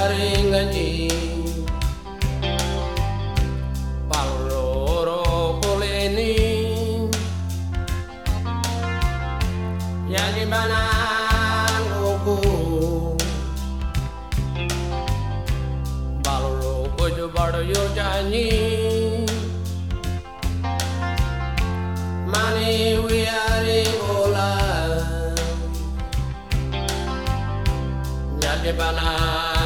wiaring nyi paloro kuleni yani banan uku baloro kojo bado yo janyi mani wiaring ola jadi banan